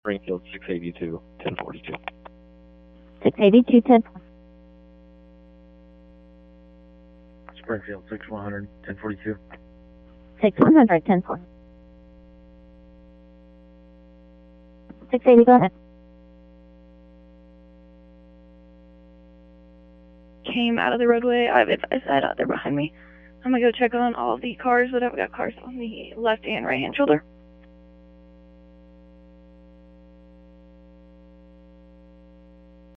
Springfield 682, 1042. 682, 10. Springfield 6100, 1042. 6100, 10. 680, go ahead. Came out of the roadway. I have advised out there behind me. I'm gonna go check on all of the cars that I've got cars on the left and right hand shoulder.